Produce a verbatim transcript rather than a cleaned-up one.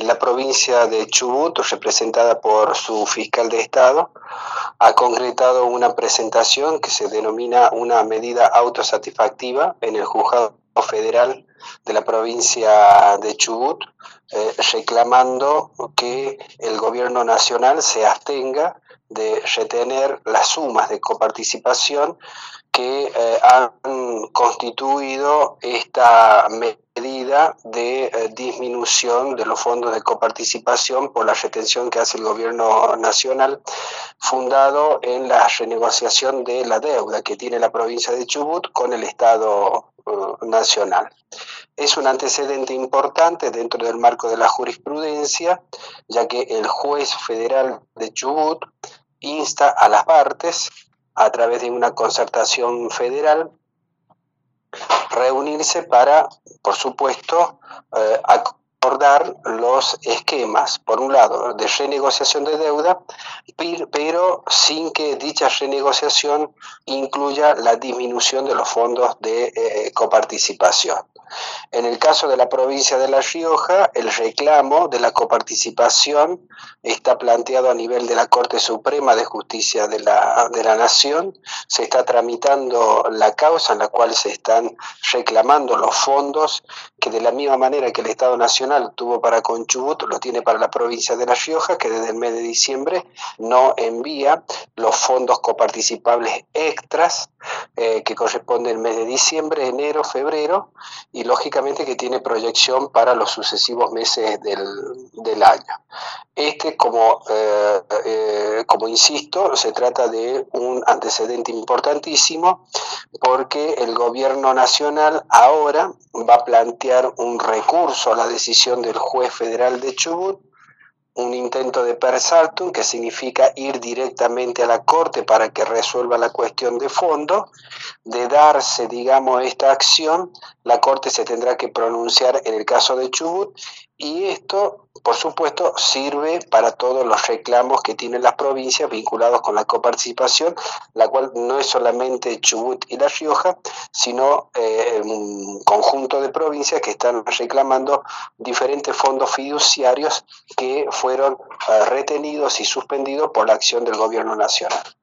la provincia de Chubut, representada por su fiscal de Estado, ha concretado una presentación que se denomina una medida autosatisfactiva en el Juzgado Federal de la provincia de Chubut, eh, reclamando que el gobierno nacional se abstenga de retener las sumas de coparticipación que eh, han constituido esta medida de eh, disminución de los fondos de coparticipación por la retención que hace el gobierno nacional, fundado en la renegociación de la deuda que tiene la provincia de Chubut con el Estado uh, nacional. Es un antecedente importante dentro del marco de la jurisprudencia, ya que el juez federal de Chubut insta a las partes, a través de una concertación federal, reunirse para, por supuesto, eh, acordar los esquemas, por un lado, de renegociación de deuda, pero sin que dicha renegociación incluya la disminución de los fondos de eh, coparticipación. En el caso de la provincia de La Rioja, el reclamo de la coparticipación está planteado a nivel de la Corte Suprema de Justicia de la, de la Nación. Se está tramitando la causa en la cual se están reclamando los fondos que, de la misma manera que el Estado Nacional tuvo para con Chubut, lo tiene para la provincia de La Rioja, que desde el mes de diciembre no envía los fondos coparticipables extras eh, que corresponden al mes de diciembre, enero, febrero, y lógicamente que tiene proyección para los sucesivos meses del, del año. Este, como, eh, eh, como insisto, se trata de un antecedente importantísimo, porque el gobierno nacional ahora va a plantear un recurso a la decisión del juez federal de Chubut, un intento de per saltum, que significa ir directamente a la Corte para que resuelva la cuestión de fondo. De darse, digamos, esta acción, la Corte se tendrá que pronunciar en el caso de Chubut, y esto, por supuesto, sirve para todos los reclamos que tienen las provincias vinculados con la coparticipación, la cual no es solamente Chubut y La Rioja, sino eh, un conjunto de provincias que están reclamando diferentes fondos fiduciarios que fueron uh, retenidos y suspendidos por la acción del gobierno nacional.